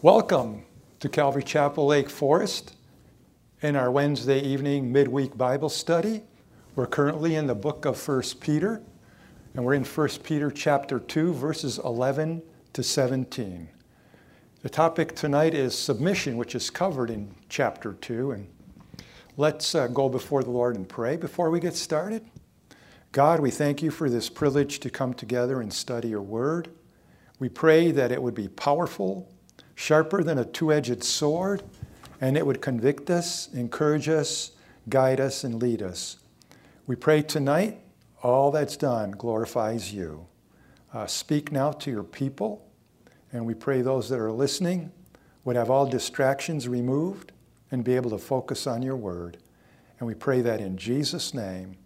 Welcome to Calvary Chapel Lake Forest in our Wednesday evening midweek Bible study. We're currently in the book of 1 Peter, and we're in 1 Peter chapter 2, verses 11 to 17. The topic tonight is submission, which is covered in chapter 2. And let's go before the Lord and pray before we get started. God, we thank you for this privilege to come together and study your word. We pray that it would be powerful, sharper than a two-edged sword, and it would convict us, encourage us, guide us, and lead us. We pray tonight all that's done glorifies you. Speak now to your people, and we pray those that are listening would have all distractions removed and be able to focus on your word. And we pray that in Jesus' name,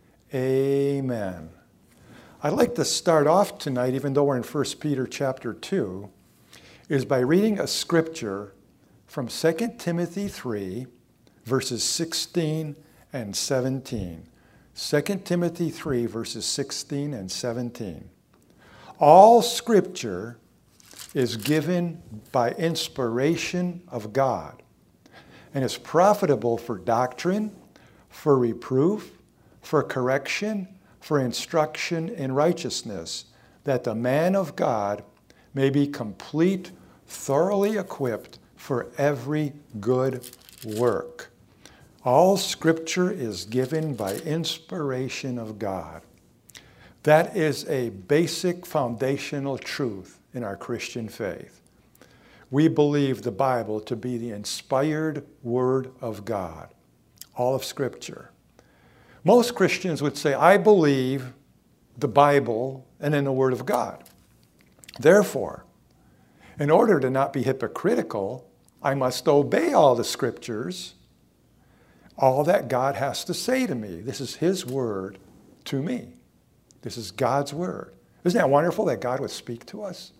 amen. I'd like to start off tonight, even though we're in 1 Peter chapter 2, is by reading a scripture from 2 Timothy 3, verses 16 and 17. 2 Timothy 3, verses 16 and 17. All scripture is given by inspiration of God and is profitable for doctrine, for reproof, for correction, for instruction in righteousness, that the man of God may be complete, thoroughly equipped for every good work. All scripture is given by inspiration of God. That is a basic foundational truth in our Christian faith. We believe the Bible to be the inspired word of God, all of scripture. Most Christians would say, I believe the Bible and in the word of God. Therefore, in order to not be hypocritical, I must obey all the scriptures, all that God has to say to me. This is his word to me. This is God's word. Isn't that wonderful that God would speak to us?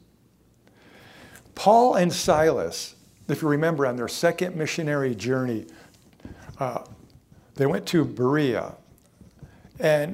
Paul and Silas, if you remember, on their second missionary journey, they went to Berea, and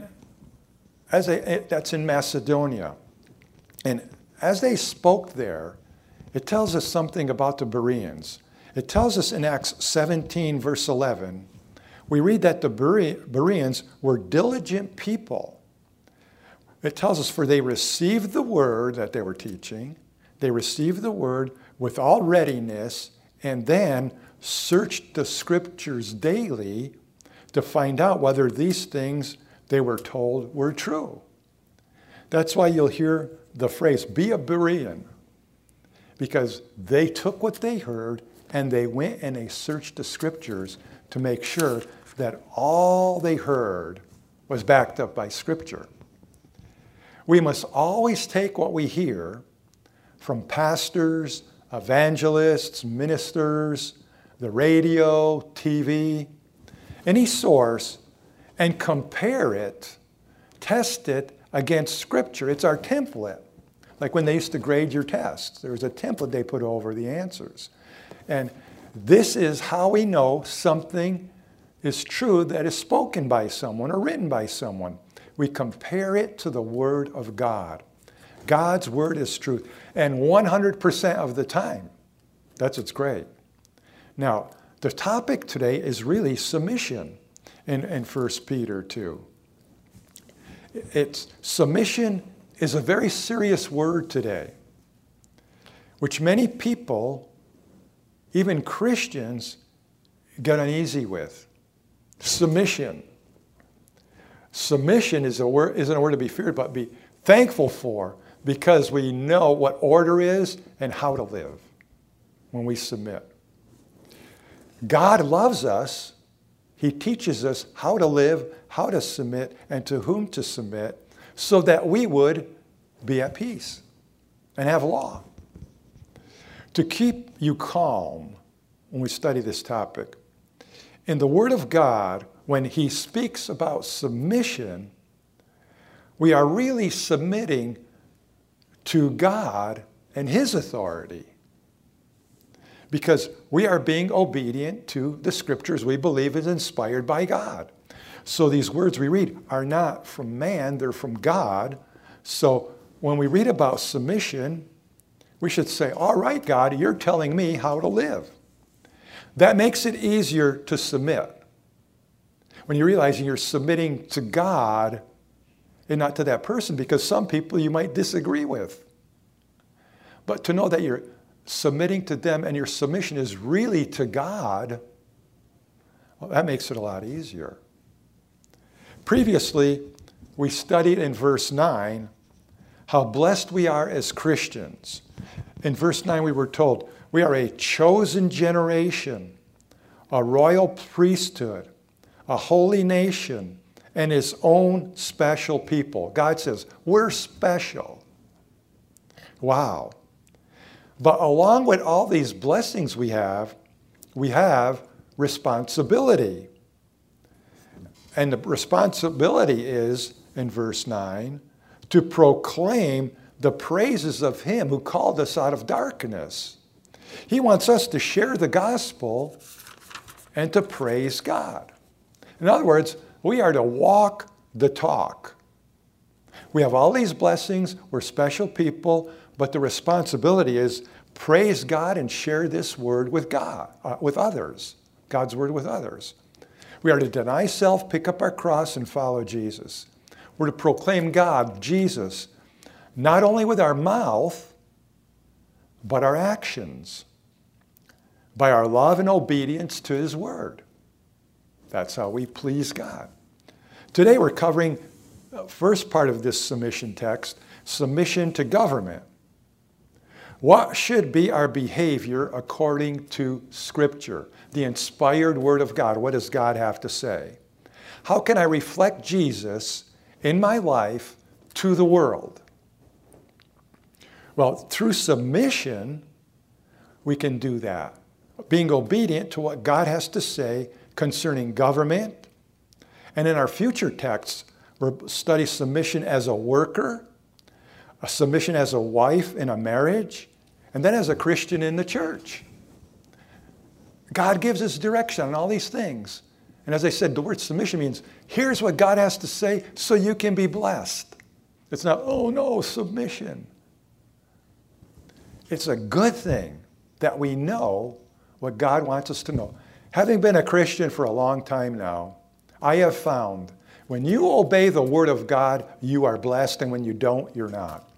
that's in Macedonia. And as they spoke there, it tells us something about the Bereans. It tells us in Acts 17, verse 11, we read that the Bereans were diligent people. It tells us, for they received the word that they were teaching, they received the word with all readiness, and then searched the scriptures daily to find out whether these things they were told were true. That's why you'll hear the phrase, be a Berean. Because they took what they heard and they went and they searched the scriptures to make sure that all they heard was backed up by scripture. We must always take what we hear from pastors, evangelists, ministers, the radio, TV, any source, and compare it, test it against scripture. It's our template. Like when they used to grade your tests, there was a template they put over the answers. And this is how we know something is true that is spoken by someone or written by someone. We compare it to the Word of God. God's Word is truth. And 100% of the time, that's what's great. Now, the topic today is really submission in 1 Peter 2. Submission is a very serious word today, which many people, even Christians, get uneasy with. Submission. Submission isn't a word to be feared, but be thankful for, because we know what order is and how to live when we submit. God loves us. He teaches us how to live, how to submit, and to whom to submit, so that we would be at peace and have law. To keep you calm when we study this topic, in the Word of God, when he speaks about submission, we are really submitting to God and his authority, because we are being obedient to the scriptures we believe is inspired by God. So these words we read are not from man, they're from God. So when we read about submission, We should say, all right, God, you're telling me how to live. That makes it easier to submit. When you're realizing you're submitting to God and not to that person, because some people you might disagree with. But to know that you're submitting to them and your submission is really to God, well, that makes it a lot easier. Previously, we studied in verse 9 how blessed we are as Christians. In verse 9, we were told, we are a chosen generation, a royal priesthood, a holy nation, and his own special people. God says, we're special. Wow. But along with all these blessings we have responsibility. And the responsibility is, in verse 9, to proclaim the praises of him who called us out of darkness. He wants us to share the gospel and to praise God. In other words, we are to walk the talk. We have all these blessings, we're special people, but the responsibility is praise God and share this word with God, with others, God's word with others. We are to deny self, pick up our cross, and follow Jesus. We're to proclaim God, Jesus, not only with our mouth, but our actions, by our love and obedience to his word. That's how we please God. Today we're covering the first part of this submission text, submission to government. What should be our behavior according to Scripture, the inspired Word of God? What does God have to say? How can I reflect Jesus in my life to the world? Well, through submission, we can do that. Being obedient to what God has to say concerning government. And in our future texts, we'll study submission as a worker, a submission as a wife in a marriage, and then as a Christian in the church. God gives us direction on all these things. And as I said, the word submission means, here's what God has to say so you can be blessed. It's not, oh no, submission. It's a good thing that we know what God wants us to know. Having been a Christian for a long time now, I have found when you obey the Word of God, you are blessed, and when you don't, you're not.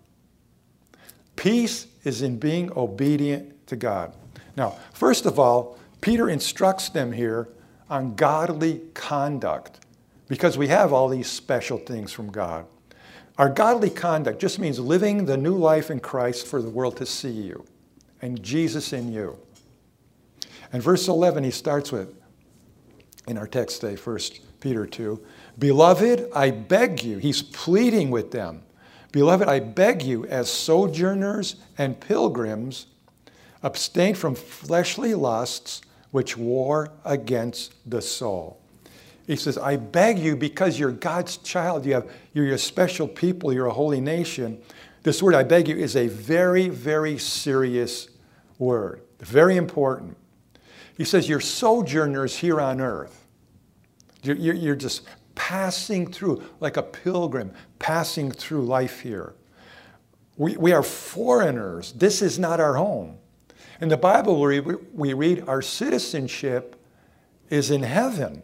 Peace is in being obedient to God. Now, first of all, Peter instructs them here on godly conduct because we have all these special things from God. Our godly conduct just means living the new life in Christ for the world to see you and Jesus in you. And verse 11, he starts with, in our text today, 1 Peter 2, Beloved, I beg you, he's pleading with them. Beloved, I beg you, as sojourners and pilgrims, abstain from fleshly lusts which war against the soul. He says, I beg you, because you're God's child, you're a special people, you're a holy nation. This word, I beg you, is a very, very serious word, very important. He says, you're sojourners here on earth. You're just passing through, like a pilgrim, passing through life here. We are foreigners. This is not our home. In the Bible, we read our citizenship is in heaven.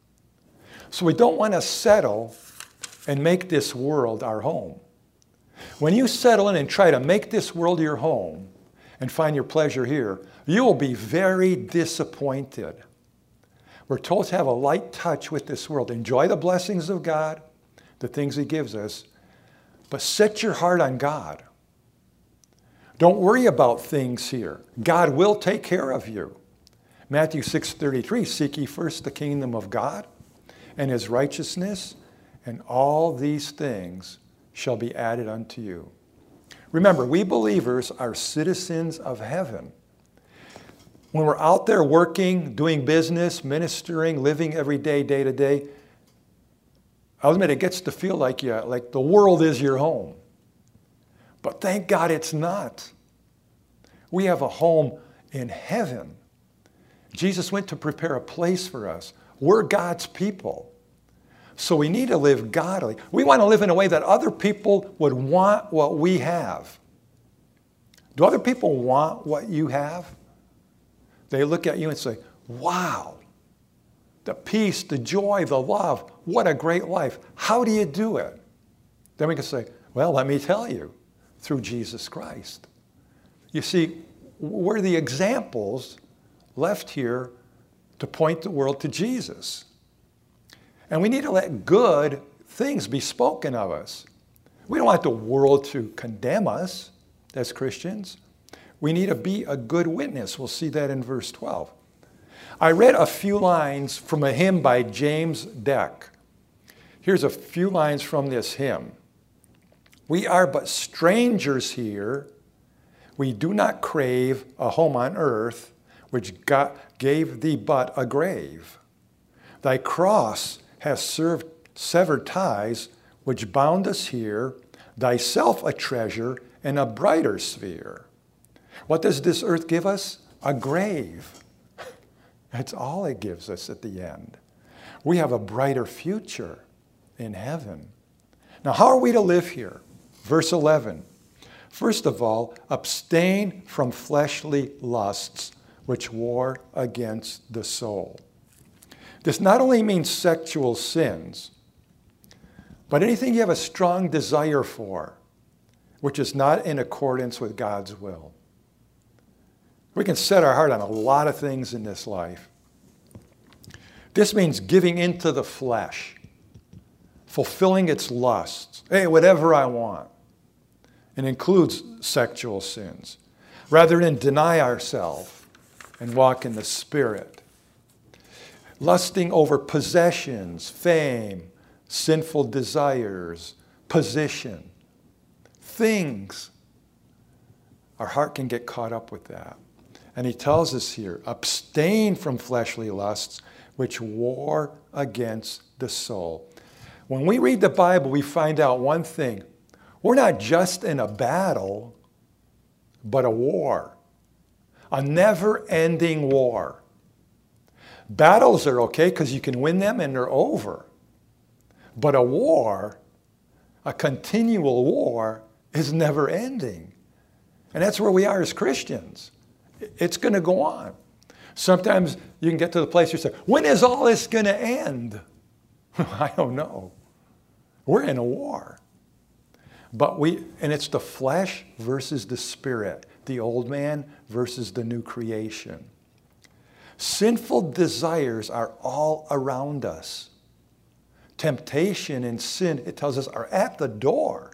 So we don't want to settle and make this world our home. When you settle in and try to make this world your home and find your pleasure here, you will be very disappointed. We're told to have a light touch with this world. Enjoy the blessings of God, the things he gives us, but set your heart on God. Don't worry about things here. God will take care of you. Matthew 6:33, seek ye first the kingdom of God and his righteousness, and all these things shall be added unto you. Remember, we believers are citizens of heaven. When we're out there working, doing business, ministering, living every day, day to day, I'll admit it gets to feel like the world is your home. But thank God it's not. We have a home in heaven. Jesus went to prepare a place for us. We're God's people. So we need to live godly. We want to live in a way that other people would want what we have. Do other people want what you have? They look at you and say, wow, the peace, the joy, the love, what a great life. How do you do it? Then we can say, well, let me tell you, through Jesus Christ. You see, we're the examples left here to point the world to Jesus. And we need to let good things be spoken of us. We don't want the world to condemn us as Christians. We need to be a good witness. We'll see that in verse 12. I read a few lines from a hymn by James Deck. Here's a few lines from this hymn. We are but strangers here. We do not crave a home on earth, which God gave thee but a grave. Thy cross has severed ties, which bound us here, thyself a treasure in a brighter sphere. What does this earth give us? A grave. That's all it gives us at the end. We have a brighter future in heaven. Now, how are we to live here? Verse 11. First of all, abstain from fleshly lusts, which war against the soul. This not only means sexual sins, but anything you have a strong desire for, which is not in accordance with God's will. We can set our heart on a lot of things in this life. This means giving into the flesh, fulfilling its lusts. Hey, whatever I want. It includes sexual sins, rather than deny ourselves and walk in the Spirit. Lusting over possessions, fame, sinful desires, position, things. Our heart can get caught up with that. And he tells us here, abstain from fleshly lusts, which war against the soul. When we read the Bible, we find out one thing. We're not just in a battle, but a war. A never-ending war. Battles are okay because you can win them and they're over. But a war, a continual war, is never ending. And that's where we are as Christians. It's going to go on. Sometimes you can get to the place where you say, when is all this going to end? I don't know. We're in a war. And it's the flesh versus the spirit, the old man versus the new creation. Sinful desires are all around us. Temptation and sin, it tells us, are at the door.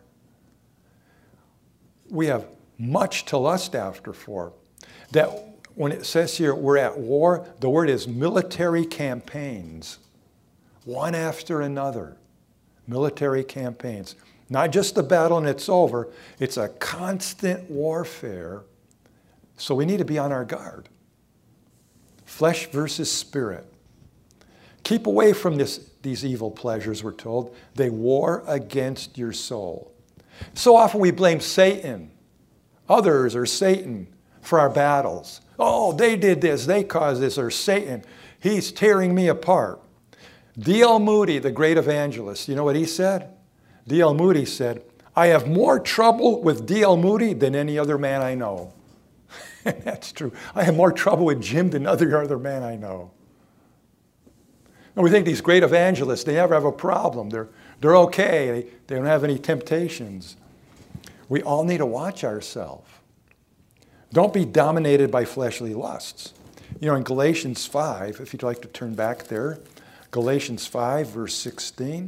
We have much to lust after for. That when it says here we're at war, the word is military campaigns. One after another. Military campaigns. Not just the battle and it's over. It's a constant warfare. So we need to be on our guard. Flesh versus spirit. Keep away from these evil pleasures, we're told. They war against your soul. So often we blame Satan, others, or Satan for our battles. Oh, they did this, they caused this, or Satan, he's tearing me apart. D.L. Moody, the great evangelist, you know what he said? D.L. Moody said, I have more trouble with D.L. Moody than any other man I know. And that's true. I have more trouble with Jim than every other man I know. And we think these great evangelists, they never have a problem. They're okay. They don't have any temptations. We all need to watch ourselves. Don't be dominated by fleshly lusts. You know, in Galatians 5, if you'd like to turn back there, Galatians 5, verse 16.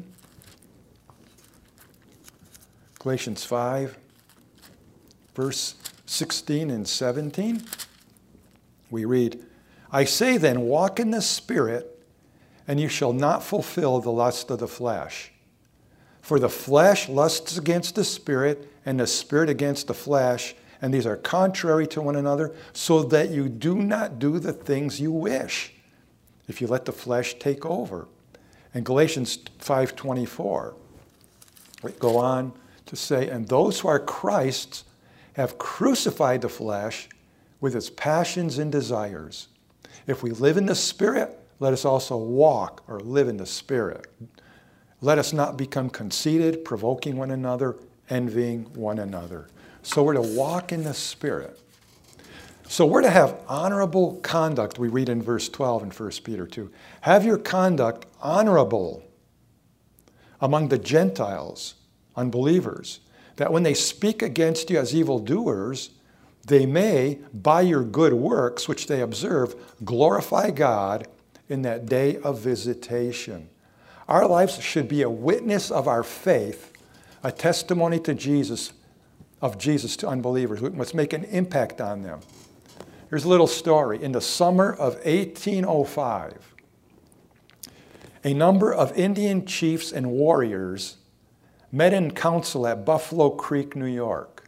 Galatians 5, verse 16 and 17. We read, I say then, walk in the Spirit, and you shall not fulfill the lust of the flesh. For the flesh lusts against the Spirit, and the Spirit against the flesh, and these are contrary to one another, so that you do not do the things you wish, if you let the flesh take over. And Galatians 5:24, we go on to say, and those who are Christ's have crucified the flesh with its passions and desires. If we live in the Spirit, let us also walk or live in the Spirit. Let us not become conceited, provoking one another, envying one another. So we're to walk in the Spirit. So we're to have honorable conduct, we read in verse 12 in 1 Peter 2. Have your conduct honorable among the Gentiles, unbelievers, that when they speak against you as evildoers, they may, by your good works, which they observe, glorify God in that day of visitation. Our lives should be a witness of our faith, a testimony to Jesus, of Jesus to unbelievers. We must make an impact on them. Here's a little story. In the summer of 1805, a number of Indian chiefs and warriors met in council at Buffalo Creek, New York.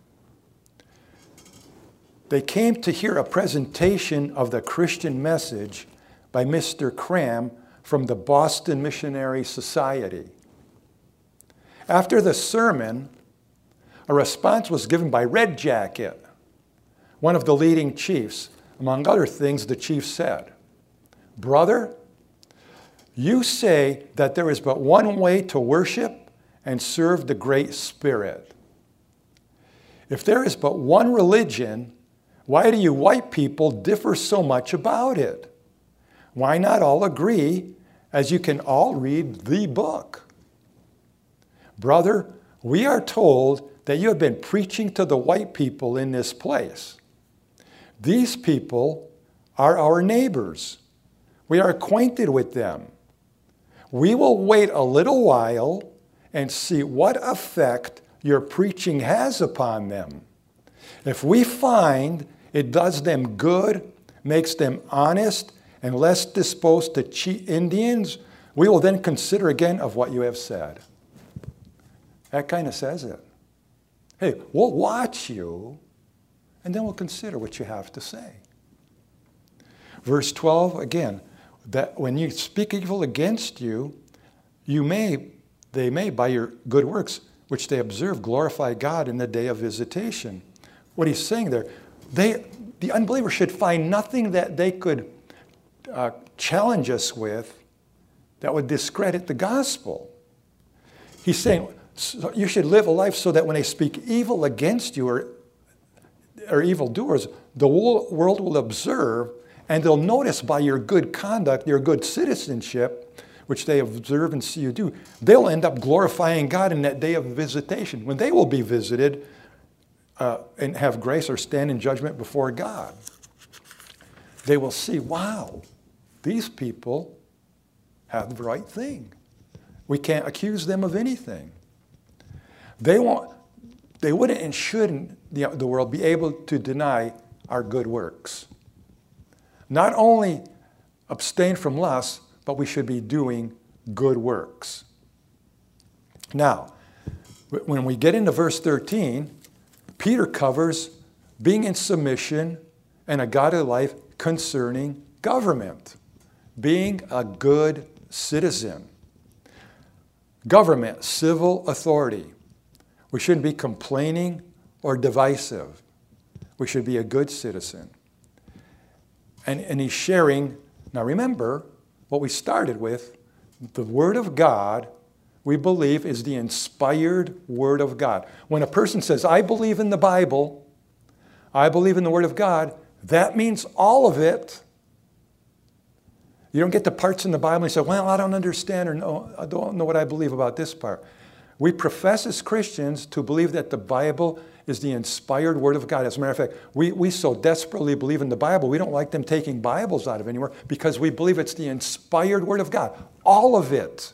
They came to hear a presentation of the Christian message by Mr. Cram from the Boston Missionary Society. After the sermon, a response was given by Red Jacket, one of the leading chiefs. Among other things, the chief said, "Brother, you say that there is but one way to worship and serve the Great Spirit. If there is but one religion, why do you white people differ so much about it? Why not all agree, as you can all read the book? Brother, we are told that you have been preaching to the white people in this place. These people are our neighbors. We are acquainted with them. We will wait a little while and see what effect your preaching has upon them. If we find it does them good, makes them honest, and less disposed to cheat Indians, we will then consider again of what you have said." That kind of says it. Hey, we'll watch you, and then we'll consider what you have to say. Verse 12, again, that when you speak evil against you, they may, by your good works, which they observe, glorify God in the day of visitation. What he's saying there, the unbeliever should find nothing that they could challenge us with that would discredit the gospel. He's saying, so you should live a life so that when they speak evil against you or evildoers, the world will observe, and they'll notice by your good conduct, your good citizenship, which they observe and see you do, they'll end up glorifying God in that day of visitation, when they will be visited and have grace or stand in judgment before God. They will see, wow, these people have the right thing. We can't accuse them of anything. They wouldn't and shouldn't, the world, be able to deny our good works. Not only abstain from lust, but we should be doing good works. Now, when we get into verse 13, Peter covers being in submission and a godly life concerning government, being a good citizen. Government, civil authority. We shouldn't be complaining or divisive. We should be a good citizen. And he's sharing, now remember what we started with, the Word of God, we believe, is the inspired Word of God. When a person says, I believe in the Bible, I believe in the Word of God, that means all of it. You don't get the parts in the Bible and you say, well, I don't understand, or no, I don't know what I believe about this part. We profess as Christians to believe that the Bible is the inspired Word of God. As a matter of fact, we so desperately believe in the Bible, we don't like them taking Bibles out of anywhere because we believe it's the inspired Word of God. All of it.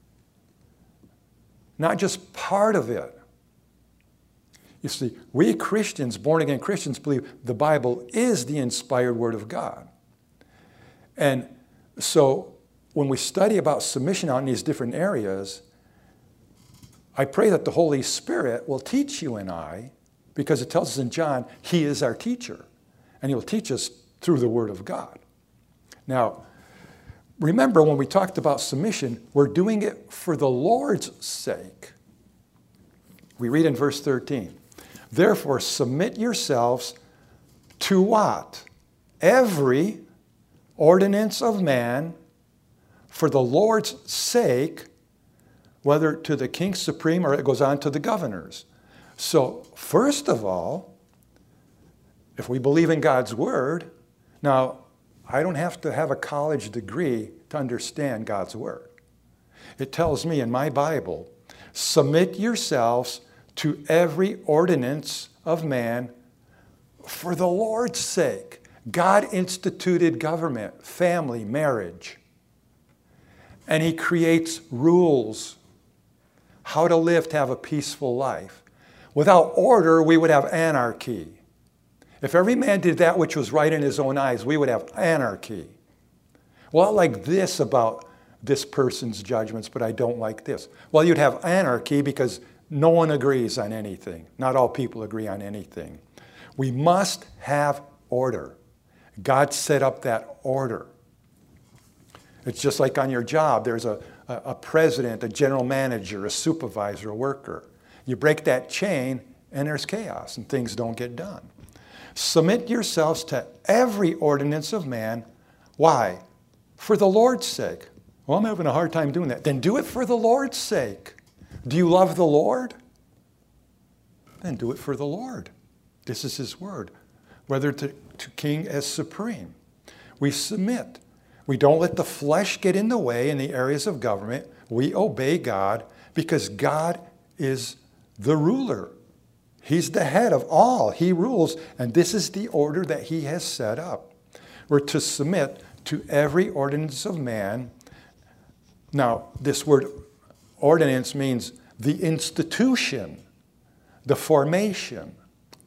Not just part of it. You see, we Christians, born-again Christians, believe the Bible is the inspired Word of God. And so when we study about submission out in these different areas, I pray that the Holy Spirit will teach you and I, because it tells us in John, He is our teacher, and He will teach us through the Word of God. Now, remember when we talked about submission, we're doing it for the Lord's sake. We read in verse 13, therefore submit yourselves to what? Every ordinance of man for the Lord's sake, whether to the king supreme or it goes on to the governors. So first of all, if we believe in God's word, now I don't have to have a college degree to understand God's word. It tells me in my Bible, submit yourselves to every ordinance of man for the Lord's sake. God instituted government, family, marriage. And he creates rules, how to live to have a peaceful life. Without order, we would have anarchy. If every man did that which was right in his own eyes, we would have anarchy. Well, I like this about this person's judgments, but I don't like this. Well, you'd have anarchy because no one agrees on anything. Not all people agree on anything. We must have order. God set up that order. It's just like on your job. There's a president, a general manager, a supervisor, a worker. You break that chain and there's chaos and things don't get done. Submit yourselves to every ordinance of man. Why? For the Lord's sake. Well, I'm having a hard time doing that. Then do it for the Lord's sake. Do you love the Lord? Then do it for the Lord. This is his word. Whether to king as supreme. We submit. We don't let the flesh get in the way in the areas of government. We obey God because God is the ruler. He's the head of all. He rules, and this is the order that he has set up. We're to submit to every ordinance of man. Now, this word ordinance means the institution, the formation.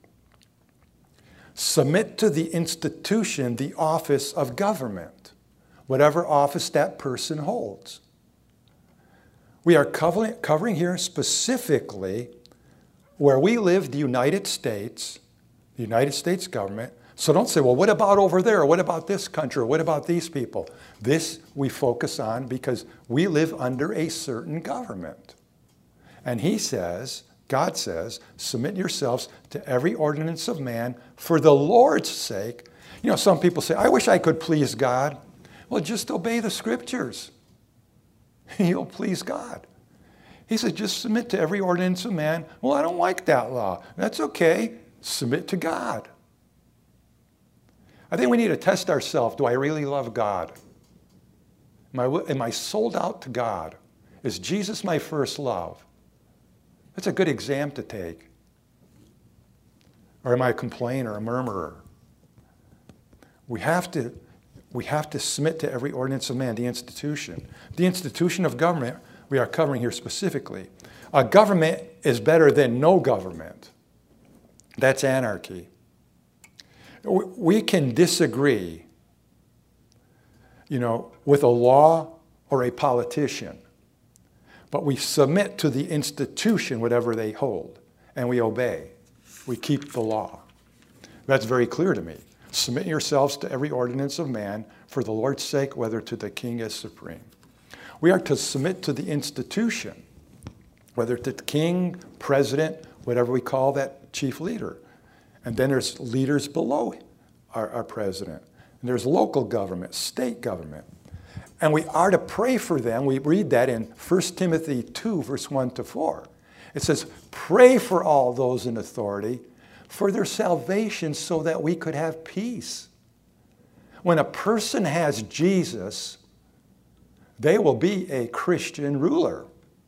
Submit to the institution, the office of government, whatever office that person holds. We are covering here specifically where we live, the United States government. So don't say, well, what about over there? What about this country? What about these people? This we focus on because we live under a certain government. And he says, God says, submit yourselves to every ordinance of man for the Lord's sake. You know, some people say, I wish I could please God. Well, just obey the scriptures. You'll please God. He said, just submit to every ordinance of man. Well, I don't like that law. That's okay. Submit to God. I think we need to test ourselves. Do I really love God? Am I sold out to God? Is Jesus my first love? That's a good exam to take. Or am I a complainer, a murmurer? We have to submit to every ordinance of man, the institution. The institution of government we are covering here specifically. A government is better than no government. That's anarchy. We can disagree, with a law or a politician, but we submit to the institution, whatever they hold, and we obey. We keep the law. That's very clear to me. Submit yourselves to every ordinance of man for the Lord's sake, whether to the king as supreme. We are to submit to the institution, whether to the king, president, whatever we call that chief leader. And then there's leaders below our president. And there's local government, state government. And we are to pray for them. We read that in 1 Timothy 2, verse 1 to 4. It says, pray for all those in authority, for their salvation, so that we could have peace. When a person has Jesus, they will be a Christian ruler.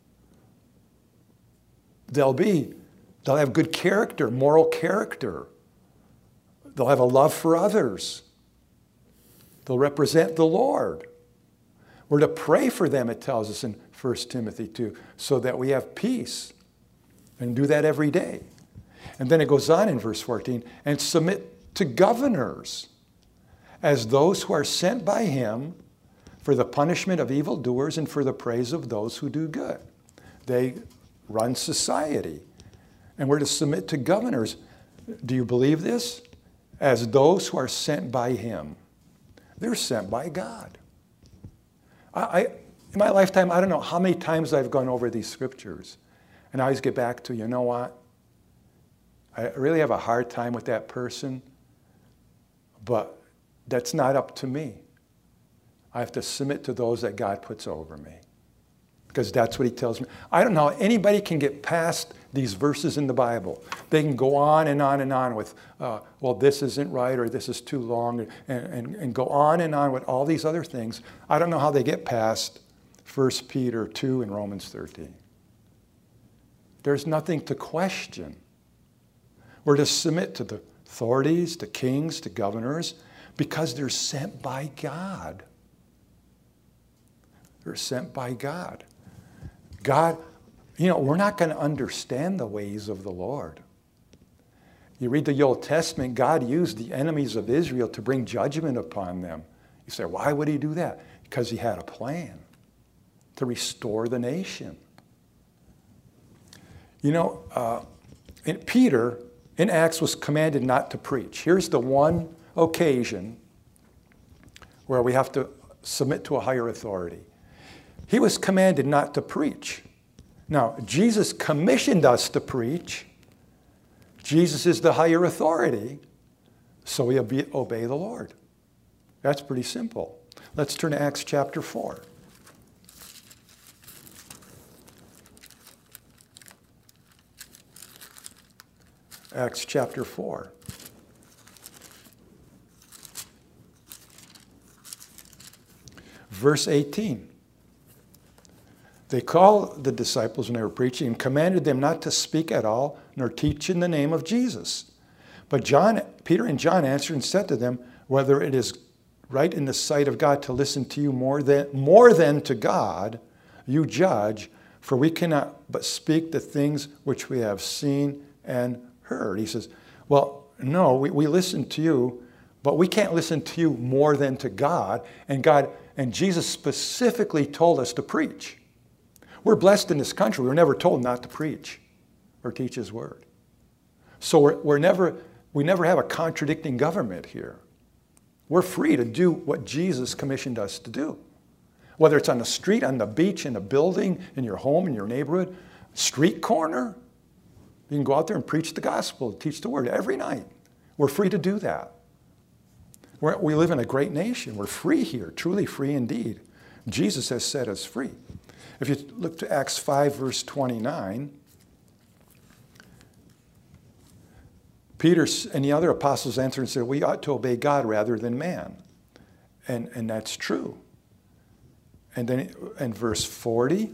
They'll have good character, moral character. They'll have a love for others. They'll represent the Lord. We're to pray for them, it tells us in 1 Timothy 2, so that we have peace. And do that every day. And then it goes on in verse 14, and submit to governors as those who are sent by him for the punishment of evildoers and for the praise of those who do good. They run society. And we're to submit to governors. Do you believe this? As those who are sent by him. They're sent by God. In my lifetime, I don't know how many times I've gone over these scriptures. And I always get back to, you know what? I really have a hard time with that person. But that's not up to me. I have to submit to those that God puts over me. Because that's what he tells me. I don't know how anybody can get past these verses in the Bible. They can go on and on and on with, well, this isn't right or this is too long, and go on and on with all these other things. I don't know how they get past 1 Peter 2 and Romans 13. There's nothing to question. We're to submit to the authorities, to kings, to governors, because they're sent by God. They're sent by God. God, we're not going to understand the ways of the Lord. You read the Old Testament, God used the enemies of Israel to bring judgment upon them. You say, why would he do that? Because he had a plan to restore the nation. Peter, in Acts, was commanded not to preach. Here's the one occasion where we have to submit to a higher authority. He was commanded not to preach. Now, Jesus commissioned us to preach. Jesus is the higher authority, so we obey the Lord. That's pretty simple. Let's turn to Acts chapter 4. Acts chapter 4. Verse 18. They called the disciples when they were preaching and commanded them not to speak at all, nor teach in the name of Jesus. But Peter and John answered and said to them, whether it is right in the sight of God to listen to you more than to God, you judge, for we cannot but speak the things which we have seen and heard. He says, well, no, we listen to you, but we can't listen to you more than to God. And Jesus specifically told us to preach. We're blessed in this country. We were never told not to preach or teach his word. So we never have a contradicting government here. We're free to do what Jesus commissioned us to do. Whether it's on the street, on the beach, in a building, in your home, in your neighborhood, street corner, you can go out there and preach the gospel, teach the word every night. We're free to do that. We live in a great nation. We're free here, truly free indeed. Jesus has set us free. If you look to Acts 5, verse 29, Peter and the other apostles answered and said, we ought to obey God rather than man. And that's true. And then in verse 40,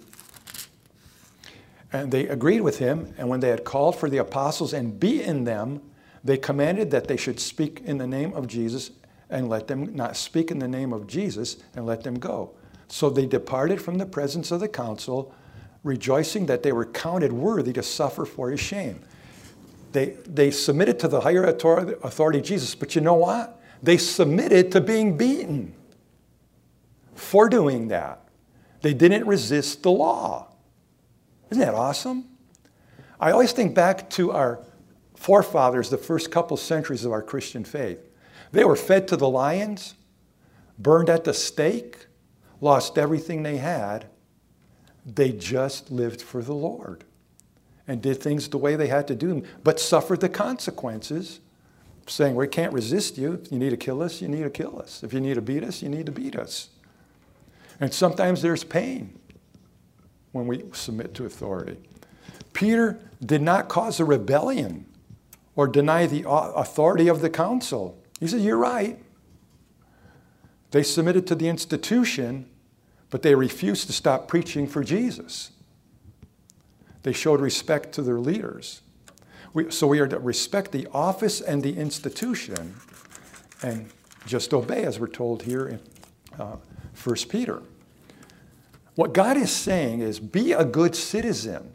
and they agreed with him, and when they had called for the apostles and beaten them, they commanded that they should speak in the name of Jesus and let them not speak in the name of Jesus and let them go. So they departed from the presence of the council, rejoicing that they were counted worthy to suffer for his shame. They submitted to the higher authority of Jesus, but you know what? They submitted to being beaten for doing that. They didn't resist the law. Isn't that awesome? I always think back to our forefathers, the first couple centuries of our Christian faith. They were fed to the lions, burned at the stake, lost everything they had. They just lived for the Lord and did things the way they had to do them, but suffered the consequences, saying, we can't resist you. If you need to kill us, you need to kill us. If you need to beat us, you need to beat us. And sometimes there's pain when we submit to authority. Peter did not cause a rebellion or deny the authority of the council. He said, you're right. They submitted to the institution, but they refused to stop preaching for Jesus. They showed respect to their leaders. So we are to respect the office and the institution and just obey, as we're told here in 1 Peter. What God is saying is, be a good citizen.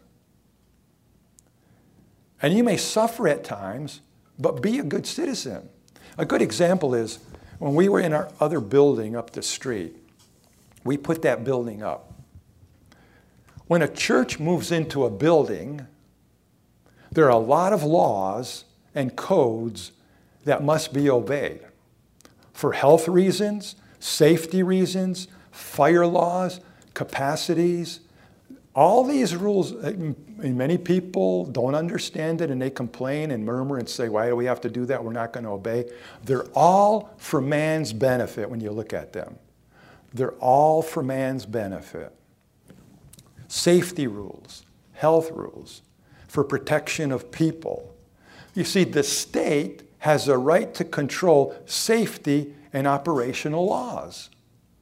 And you may suffer at times, but be a good citizen. A good example is when we were in our other building up the street, we put that building up. When a church moves into a building, there are a lot of laws and codes that must be obeyed. For health reasons, safety reasons, fire laws, capacities, all these rules, many people don't understand it and they complain and murmur and say, why do we have to do that? We're not going to obey. They're all for man's benefit when you look at them. They're all for man's benefit. Safety rules, health rules, for protection of people. You see, the state has a right to control safety and operational laws,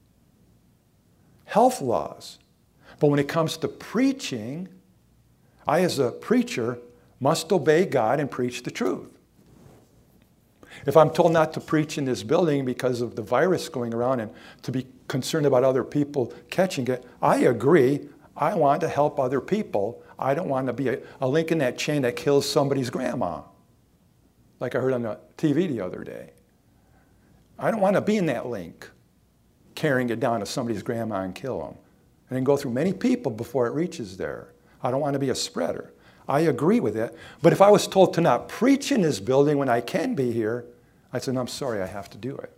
health laws. But when it comes to preaching, I, as a preacher, must obey God and preach the truth. If I'm told not to preach in this building because of the virus going around and to be concerned about other people catching it, I agree. I want to help other people. I don't want to be a link in that chain that kills somebody's grandma, like I heard on the TV the other day. I don't want to be in that link, carrying it down to somebody's grandma and kill them. And then go through many people before it reaches there. I don't want to be a spreader. I agree with it. But if I was told to not preach in this building when I can be here, I'd say, no, I'm sorry, I have to do it.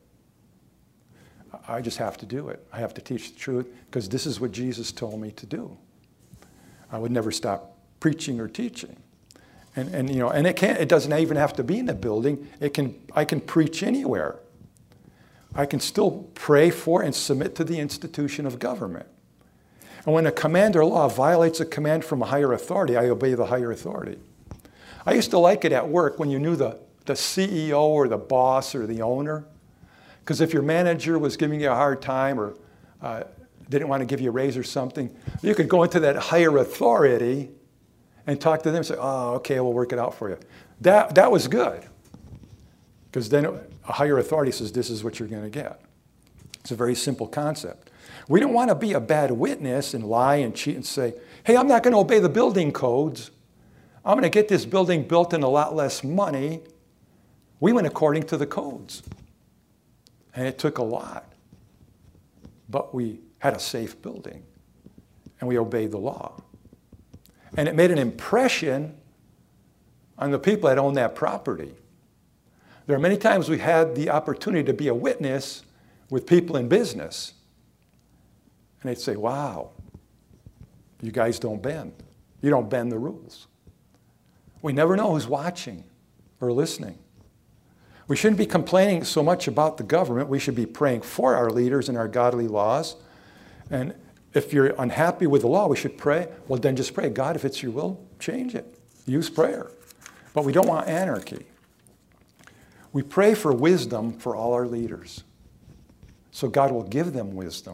I just have to do it. I have to teach the truth because this is what Jesus told me to do. I would never stop preaching or teaching. And it doesn't even have to be in the building. I can preach anywhere. I can still pray for and submit to the institution of government. And when a command or law violates a command from a higher authority, I obey the higher authority. I used to like it at work when you knew the CEO or the boss or the owner. Because if your manager was giving you a hard time or didn't want to give you a raise or something, you could go into that higher authority and talk to them and say, oh, okay, we'll work it out for you. That was good. Because then a higher authority says, this is what you're going to get. It's a very simple concept. We don't want to be a bad witness and lie and cheat and say, hey, I'm not going to obey the building codes. I'm going to get this building built in a lot less money. We went according to the codes. And it took a lot. But we had a safe building. And we obeyed the law. And it made an impression on the people that owned that property. There are many times we had the opportunity to be a witness with people in business. And they'd say, wow, you guys don't bend. You don't bend the rules. We never know who's watching or listening. We shouldn't be complaining so much about the government. We should be praying for our leaders and our godly laws. And if you're unhappy with the law, we should pray. Well, then just pray, God, if it's your will, change it. Use prayer. But we don't want anarchy. We pray for wisdom for all our leaders. So God will give them wisdom.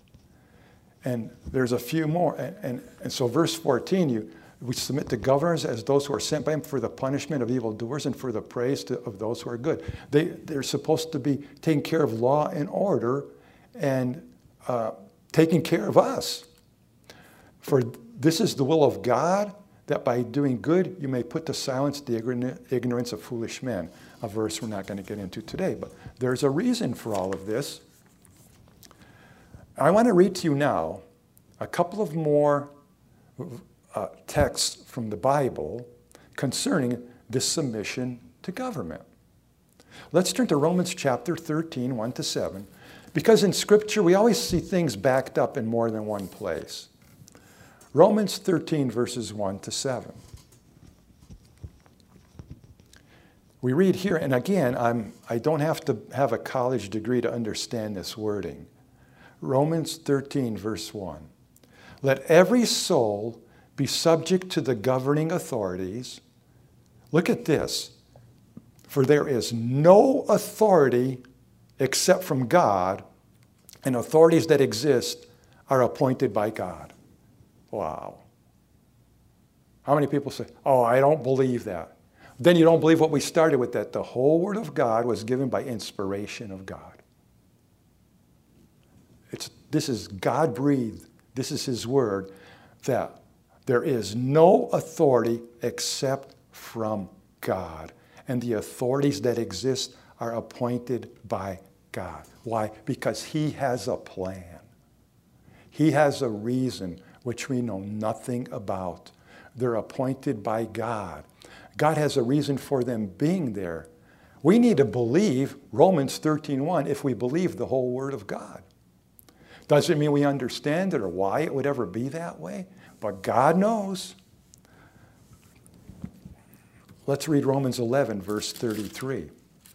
And there's a few more. And so verse 14, we submit to governors as those who are sent by him for the punishment of evildoers and for the praise of those who are good. They're supposed to be taking care of law and order and taking care of us. For this is the will of God, that by doing good you may put to silence the ignorance of foolish men. A verse we're not going to get into today. But there's a reason for all of this. I want to read to you now a couple of more texts from the Bible concerning this submission to government. Let's turn to Romans chapter 13, 1-7, because in Scripture we always see things backed up in more than one place. Romans 13, verses 1-7. We read here, and again, I don't have to have a college degree to understand this wording. Romans 13, verse 1. Let every soul be subject to the governing authorities. Look at this. For there is no authority except from God, and authorities that exist are appointed by God. Wow. How many people say, oh, I don't believe that? Then you don't believe what we started with, that the whole Word of God was given by inspiration of God. This is God-breathed. This is His Word, that there is no authority except from God. And the authorities that exist are appointed by God. Why? Because He has a plan. He has a reason which we know nothing about. They're appointed by God. God has a reason for them being there. We need to believe Romans 13:1 if we believe the whole Word of God. Doesn't mean we understand it or why it would ever be that way, but God knows. Let's read Romans 11, verse 33.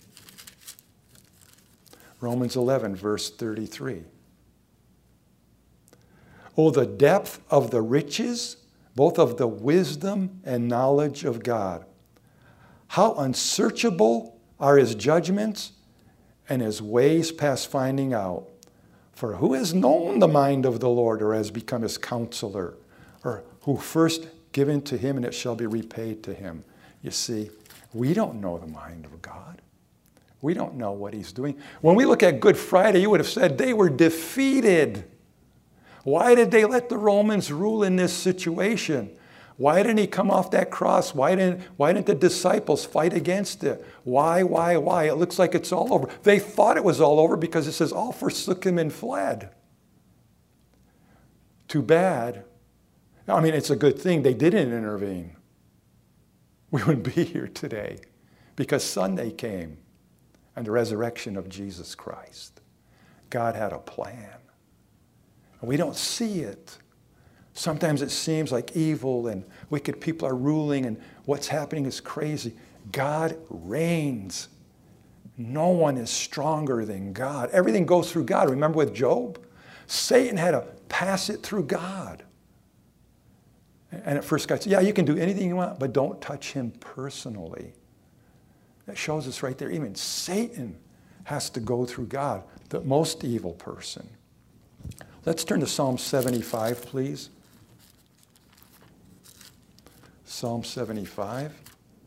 Romans 11, verse 33. Oh, the depth of the riches, both of the wisdom and knowledge of God. How unsearchable are his judgments, and his ways past finding out. For who has known the mind of the Lord, or has become his counselor, or who first given to him, and it shall be repaid to him? You see, we don't know the mind of God. We don't know what he's doing. When we look at Good Friday, you would have said they were defeated. Why did they let the Romans rule in this situation? Why didn't he come off that cross? Why didn't the disciples fight against it? Why? It looks like it's all over. They thought it was all over because it says all forsook him and fled. Too bad. I mean, it's a good thing they didn't intervene. We wouldn't be here today because Sunday came and the resurrection of Jesus Christ. God had a plan. And we don't see it. Sometimes it seems like evil and wicked people are ruling and what's happening is crazy. God reigns. No one is stronger than God. Everything goes through God. Remember with Job? Satan had to pass it through God. And at first God said, yeah, you can do anything you want, but don't touch him personally. That shows us right there. Even Satan has to go through God, the most evil person. Let's turn to Psalm 75, please. Psalm 75,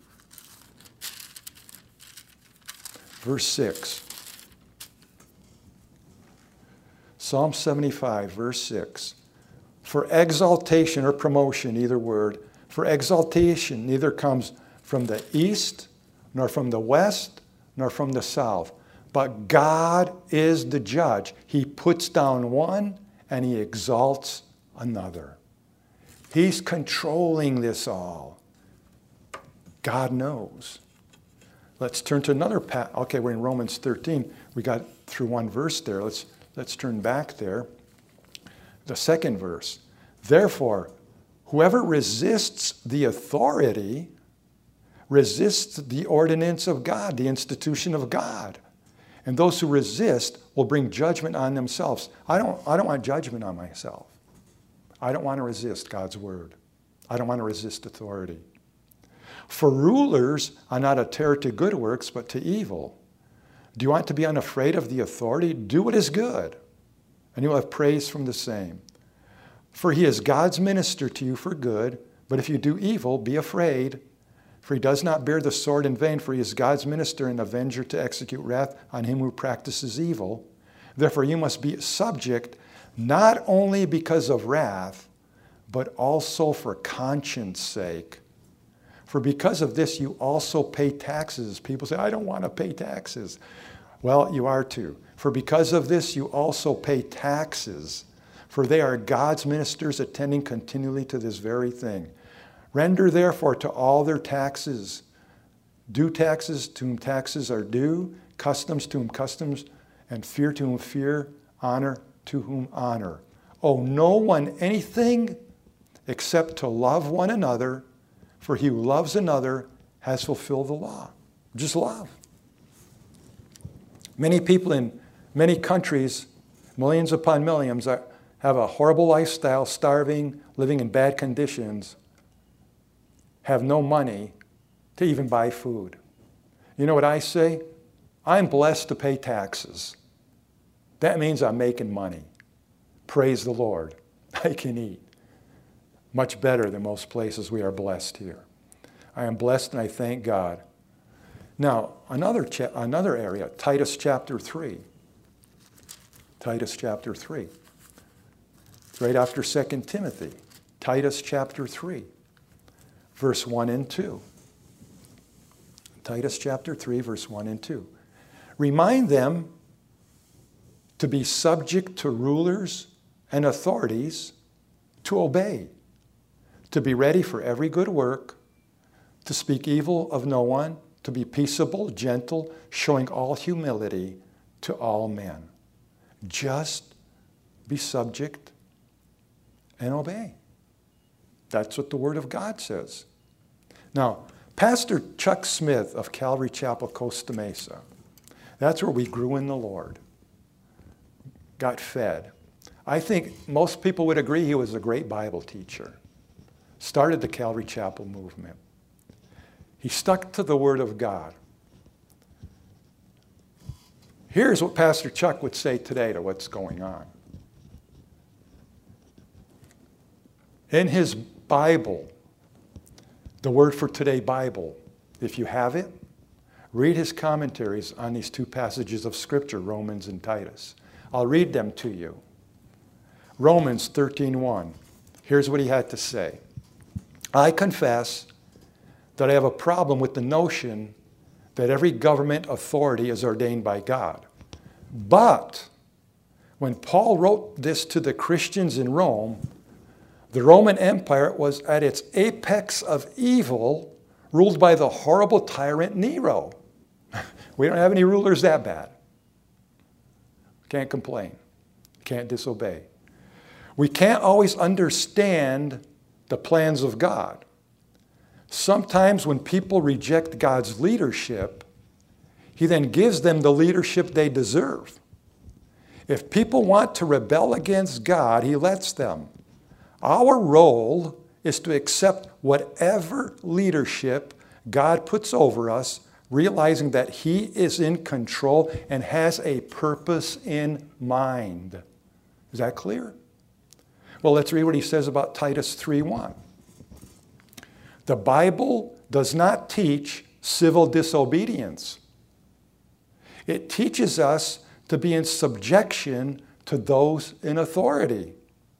verse 6. Psalm 75, verse 6. For exaltation or promotion, either word, for exaltation neither comes from the east, nor from the west, nor from the south. But God is the judge. He puts down one and he exalts another. He's controlling this all. God knows. Let's turn to another okay, we're in Romans 13. We got through one verse there. Let's turn back there. The second verse. Therefore, whoever resists the authority resists the ordinance of God, the institution of God. And those who resist will bring judgment on themselves. I don't want judgment on myself. I don't want to resist God's word. I don't want to resist authority. For rulers are not a terror to good works, but to evil. Do you want to be unafraid of the authority? Do what is good, and you will have praise from the same. For he is God's minister to you for good, but if you do evil, be afraid. For he does not bear the sword in vain, for he is God's minister and avenger to execute wrath on him who practices evil. Therefore you must be subject, not only because of wrath, but also for conscience sake. For because of this you also pay taxes. People say, I don't want to pay taxes. Well, you are too. For because of this you also pay taxes. For they are God's ministers attending continually to this very thing. Render therefore to all their taxes, due taxes to whom taxes are due, customs to whom customs, and fear to whom fear, honor to whom honor. Owe no one anything except to love one another, for he who loves another has fulfilled the law. Just love. Many people in many countries, millions upon millions, have a horrible lifestyle, starving, living in bad conditions, have no money to even buy food. You know what I say? I'm blessed to pay taxes. That means I'm making money. Praise the Lord. I can eat. Much better than most places we are blessed here. I am blessed and I thank God. Now, another area, Titus chapter 3. Titus chapter 3. Right after 2 Timothy. Titus chapter 3. Verse 1 and 2. Titus chapter 3, verse 1 and 2. Remind them to be subject to rulers and authorities, to obey, to be ready for every good work, to speak evil of no one, to be peaceable, gentle, showing all humility to all men. Just be subject and obey. That's what the Word of God says. Now, Pastor Chuck Smith of Calvary Chapel, Costa Mesa, that's where we grew in the Lord, got fed. I think most people would agree he was a great Bible teacher. started the Calvary Chapel movement. He stuck to the Word of God. Here's what Pastor Chuck would say today to what's going on. In his Bible, the Word for Today Bible, if you have it, read his commentaries on these two passages of Scripture, Romans and Titus. I'll read them to you. Romans 13:1. Here's what he had to say. I confess that I have a problem with the notion that every government authority is ordained by God. But when Paul wrote this to the Christians in Rome, the Roman Empire was at its apex of evil, ruled by the horrible tyrant Nero. We don't have any rulers that bad. Can't complain. Can't disobey. We can't always understand the plans of God. Sometimes when people reject God's leadership, He then gives them the leadership they deserve. If people want to rebel against God, He lets them. Our role is to accept whatever leadership God puts over us, realizing that He is in control and has a purpose in mind. Is that clear? Well, let's read what he says about Titus 3:1. The Bible does not teach civil disobedience. It teaches us to be in subjection to those in authority.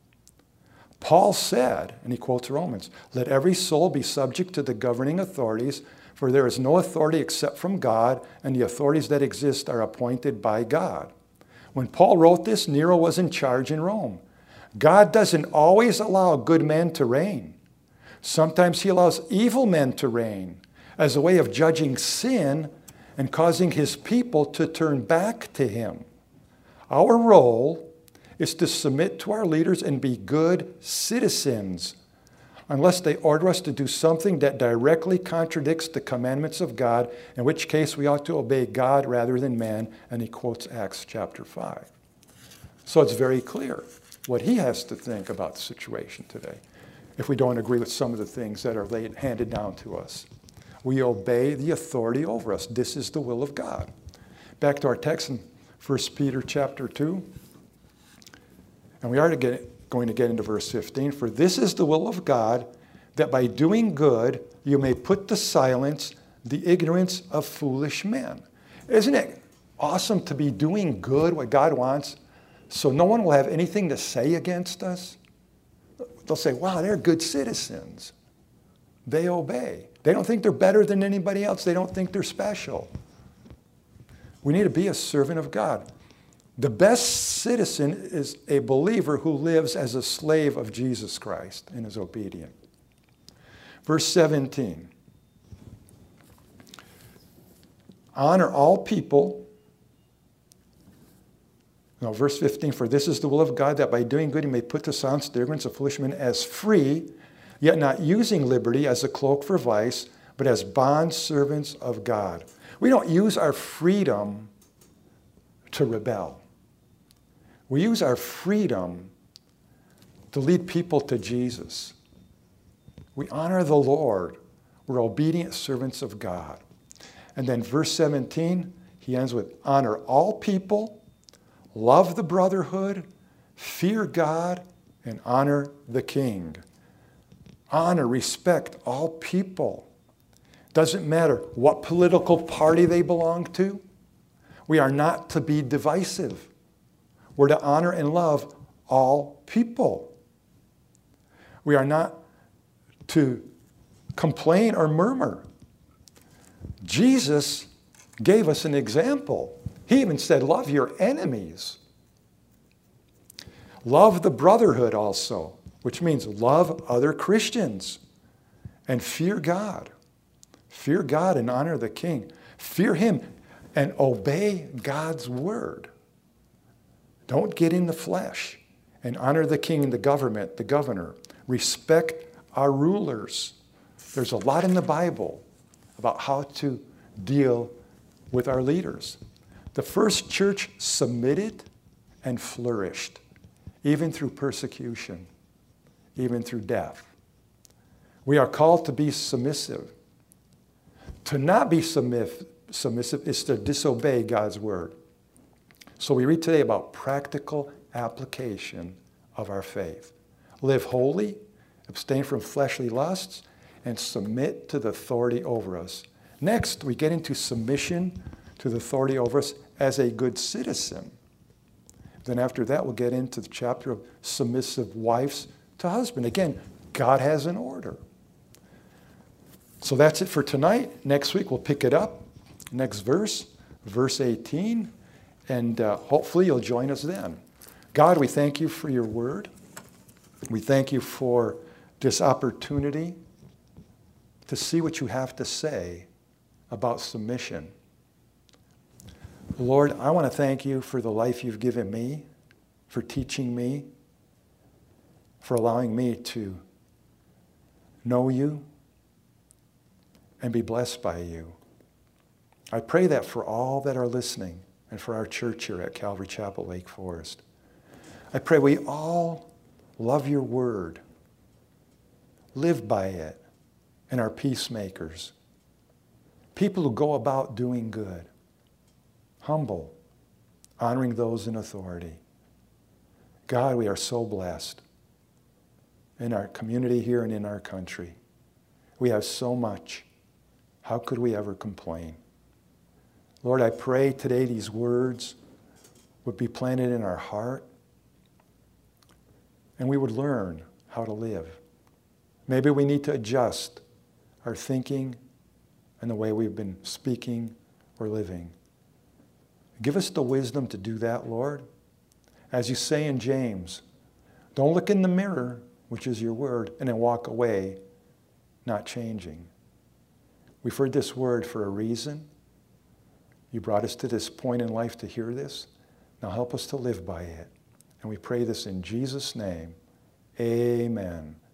Paul said, and he quotes Romans, let every soul be subject to the governing authorities, for there is no authority except from God, and the authorities that exist are appointed by God. When Paul wrote this, Nero was in charge in Rome. God doesn't always allow good men to reign. Sometimes He allows evil men to reign as a way of judging sin and causing His people to turn back to Him. Our role is to submit to our leaders and be good citizens, unless they order us to do something that directly contradicts the commandments of God, in which case we ought to obey God rather than man, and he quotes Acts chapter 5. So it's very clear what he has to think about the situation today, if we don't agree with some of the things that are handed down to us. We obey the authority over us. This is the will of God. Back to our text in 1 Peter chapter 2. And we are going to get into verse 15. For this is the will of God, that by doing good you may put to silence the ignorance of foolish men. Isn't it awesome to be doing good, what God wants, so no one will have anything to say against us? They'll say, wow, they're good citizens. They obey. They don't think they're better than anybody else. They don't think they're special. We need to be a servant of God. The best citizen is a believer who lives as a slave of Jesus Christ and is obedient. Verse 17. Honor all people. No, verse 15. For this is the will of God, that by doing good He may put to silence the ignorance of foolish men, as free, yet not using liberty as a cloak for vice, but as bond servants of God. We don't use our freedom to rebel. We use our freedom to lead people to Jesus. We honor the Lord. We're obedient servants of God. And then verse 17, he ends with, honor all people, love the brotherhood, fear God, and honor the king. Honor, respect all people. Doesn't matter what political party they belong to. We are not to be divisive. We're to honor and love all people. We are not to complain or murmur. Jesus gave us an example. He even said, love your enemies. Love the brotherhood also, which means love other Christians. And fear God. Fear God and honor the King. Fear Him and obey God's word. Don't get in the flesh, and honor the king and the government, the governor. Respect our rulers. There's a lot in the Bible about how to deal with our leaders. The first church submitted and flourished, even through persecution, even through death. We are called to be submissive. To not be submissive is to disobey God's word. So we read today about practical application of our faith. Live holy, abstain from fleshly lusts, and submit to the authority over us. Next, we get into submission to the authority over us as a good citizen. Then after that, we'll get into the chapter of submissive wives to husband. Again, God has an order. So that's it for tonight. Next week, we'll pick it up. Next verse, verse 18. And hopefully you'll join us then. God, we thank you for your word. We thank you for this opportunity to see what you have to say about submission. Lord, I want to thank you for the life you've given me, for teaching me, for allowing me to know you and be blessed by you. I pray that for all that are listening and for our church here at Calvary Chapel, Lake Forest. I pray we all love your word, live by it, and are peacemakers. People who go about doing good, humble, honoring those in authority. God, we are so blessed in our community here and in our country. We have so much. How could we ever complain? Lord, I pray today these words would be planted in our heart and we would learn how to live. Maybe we need to adjust our thinking and the way we've been speaking or living. Give us the wisdom to do that, Lord. As you say in James, don't look in the mirror, which is your word, and then walk away, not changing. We've heard this word for a reason. You brought us to this point in life to hear this. Now help us to live by it. And we pray this in Jesus' name. Amen.